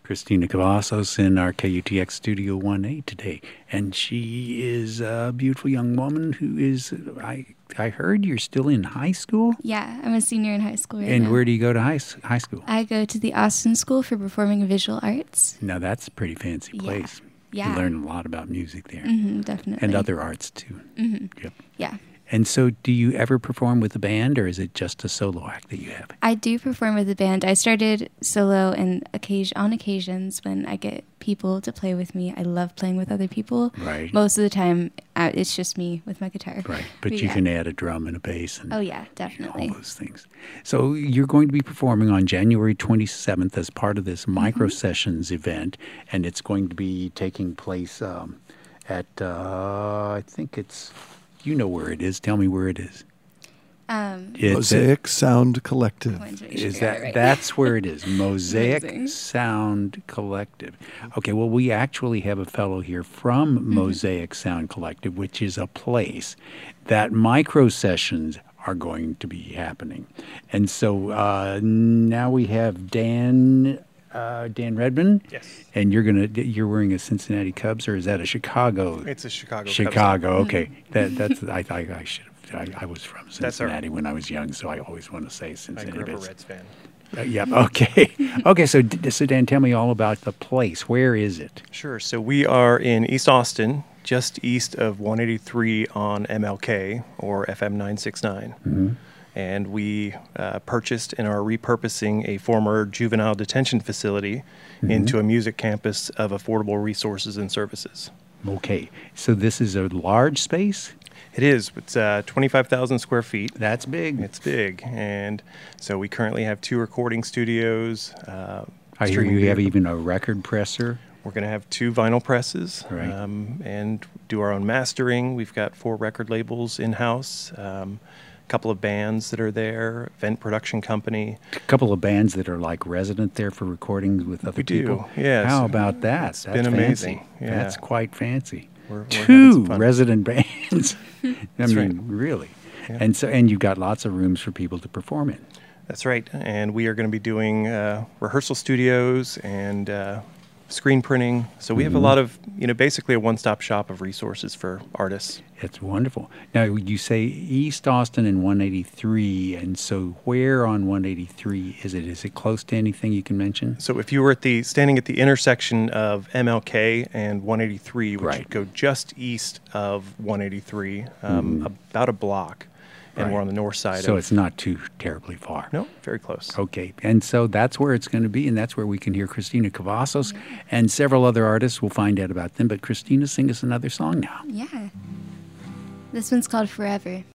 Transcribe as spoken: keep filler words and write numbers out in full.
Christina Cavazos in our K U T X Studio one A today. And she is a beautiful young woman who is, I I heard you're still in high school? Yeah, I'm a senior in high school right and now. where do you go to high, high school? I go to the Austin School for Performing and Visual Arts. Now, that's a pretty fancy place. Yeah. You learn a lot about music there. Mm-hmm, definitely. And other arts, too. Mm-hmm. Yep. Yeah. And so do you ever perform with a band, or is it just a solo act that you have? I do perform with a band. I started solo and occasion, on occasions when I get people to play with me. I love playing with other people. Right. Most of the time, uh, it's just me with my guitar. Right. But, But you yeah. can add a drum and a bass. And Oh, yeah, definitely. all those things. So you're going to be performing on January twenty-seventh as part of this Micro Mm-hmm. Sessions event, and it's going to be taking place um, at, uh, I think it's... You know where it is. Tell me where it is. Um, It's Mosaic Sound Collective. I wanted to make sure Is I got that it right. that's where it is? Mosaic Amazing. Sound Collective. Okay, well, we actually have a fellow here from Mm-hmm. Mosaic Sound Collective, which is a place that micro sessions are going to be happening. And so uh, now we have Dan uh, Dan Redmond. Yes. And you're gonna you're wearing a Cincinnati Cubs, or is that a Chicago? It's a Chicago Cubs. Chicago. Okay, that that's I thought I should have. I, I was from That's our- Cincinnati when I was young, so I always want to say I Cincinnati. grew up a but it's- Reds fan. uh, yep. Okay. okay. So, d- so Dan, tell me all about the place. Where is it? Sure. So we are in East Austin, just east of one eighty-three on M L K or F M nine sixty-nine. Mm-hmm. And we uh, purchased and are repurposing a former juvenile detention facility Mm-hmm. into a music campus of affordable resources and services. Okay. So this is a large space. It is. It's uh, twenty-five thousand square feet. That's big. It's big. And so we currently have two recording studios. Uh, I hear streaming you have video- even a record presser. We're going to have two vinyl presses Right. um, and do our own mastering. We've got four record labels in-house, um, a couple of bands that are there, event production company. A couple of bands that are like resident there for recordings with other We do, people. yes. How about that? It's That's been amazing, fancy. yeah. That's quite fancy. We're, we're having Two some fun. resident bands. I That's mean, right. really. Yeah. And so, and you've got lots of rooms for people to perform in. That's right. And we are going to be doing uh, rehearsal studios and uh, screen printing. So we have Mm-hmm. a lot of, you know, basically a one-stop shop of resources for artists. It's wonderful. Now, you say East Austin and one eighty-three, and so where on one eighty-three is it? Is it close to anything you can mention? So if you were at the standing at the intersection of M L K and one eighty-three, which Right. would go just east of one eighty-three, um, about a block, and Right. we're on the north side. So of, it's not too terribly far. no, very close. Okay, and so that's where it's going to be, and that's where we can hear Christina Cavazos and several other artists. We'll find out about them, but Christina, sing us another song now. Yeah. This one's called Forever.